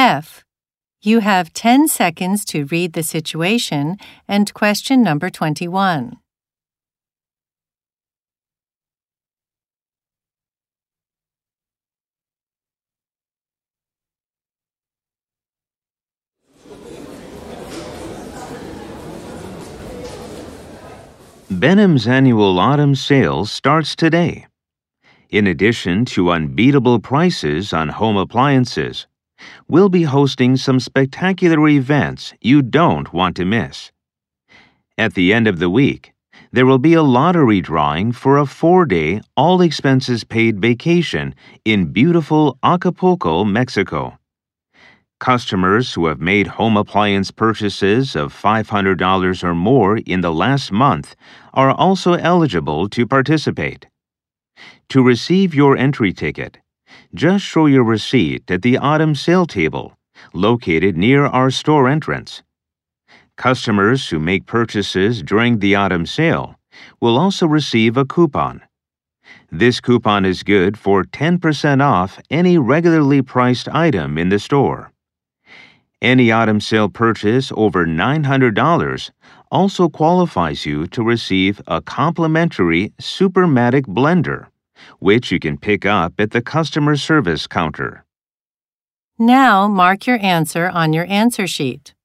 F. You have 10 seconds to read the situation and question number 21. Benham's annual autumn sale starts today. In addition to unbeatable prices on home appliances, we'll be hosting some spectacular events you don't want to miss. At the end of the week, there will be a lottery drawing for a 4-day, all-expenses-paid vacation in beautiful Acapulco, Mexico. Customers who have made home appliance purchases of $500 or more in the last month are also eligible to participate. To receive your entry ticket, just show your receipt at the autumn sale table, located near our store entrance. Customers who make purchases during the autumn sale will also receive a coupon. This coupon is good for 10% off any regularly priced item in the store. Any autumn sale purchase over $900 also qualifies you to receive a complimentary Supermatic blender, which you can pick up at the customer service counter. Now mark your answer on your answer sheet.